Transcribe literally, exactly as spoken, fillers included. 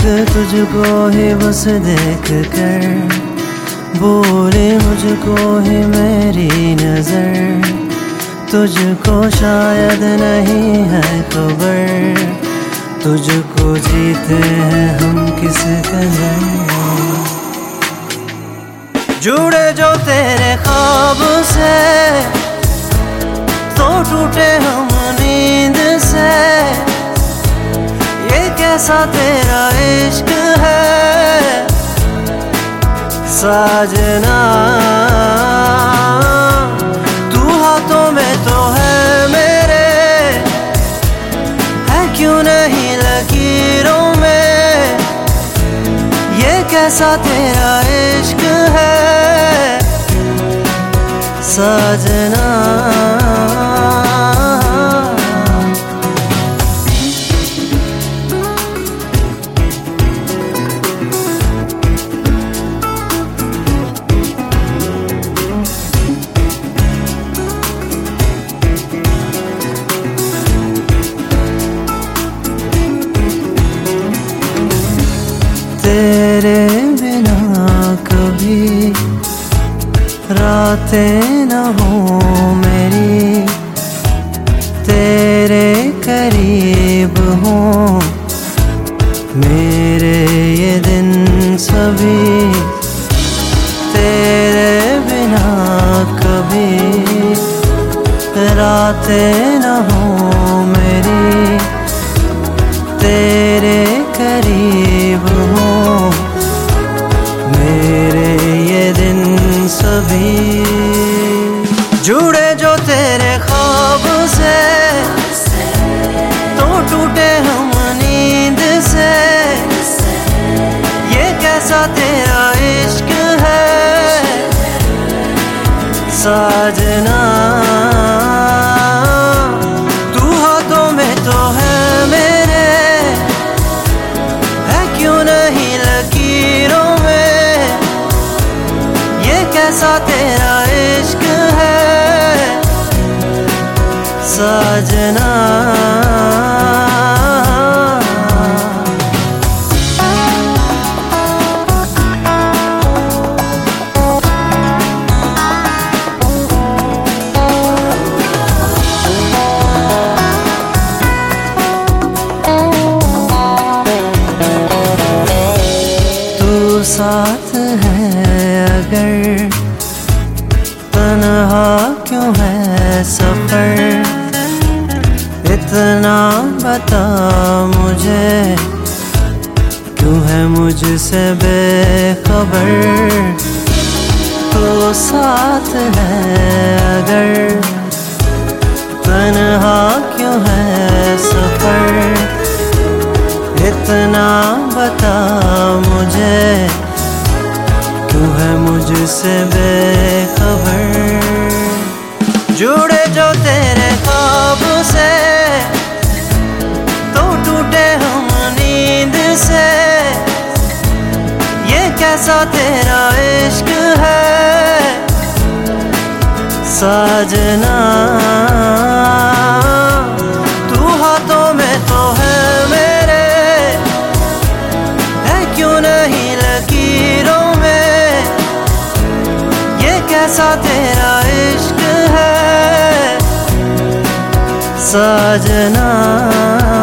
तुझको ही बस देख कर बोले मुझको ही मेरी नजर, तुझको शायद नहीं है खबर, तुझको जीते हैं हम किस कदर। जुड़े जो तेरे ख्वाब से तो टूटे हम नींद से, ये कैसा तेरा इश्क है साजना। तू हाथों में तो है मेरे, है क्यों नहीं लकीरों में, ये कैसा तेरा इश्क है साजना। तेरे बिना कभी रातें न हो मेरी, तेरे करीब हो मेरे ये दिन सभी, तेरे बिना कभी रातें न हो मेरी, तेरे करीब हो मेरे ये दिन सभी। जुड़े जो तेरे ख्वाब से तो टूटे हम नींद से, ये कैसा तेरा इश्क है साजना। तू हाथों में तो है मेरे, है क्यों नहीं लकीरों में, ये कैसा तेरा इश्क है साजना। तू साथ है अगर तन्हा क्यों है सफर, इतना बता मुझे क्यों है मुझसे बेखबर। तो साथ है अगर तन्हा क्यों है सफर, इतना बता मुझे क्यों है मुझसे बेखबर। जुड़े जो तेरे ख्वाब से तो टूटे हम नींद से, ये कैसा तेरा इश्क है साजना। तू हाथों में तो है मेरे, है क्यों नहीं लकीरों में, ये कैसा तेरा इश्क है साजना।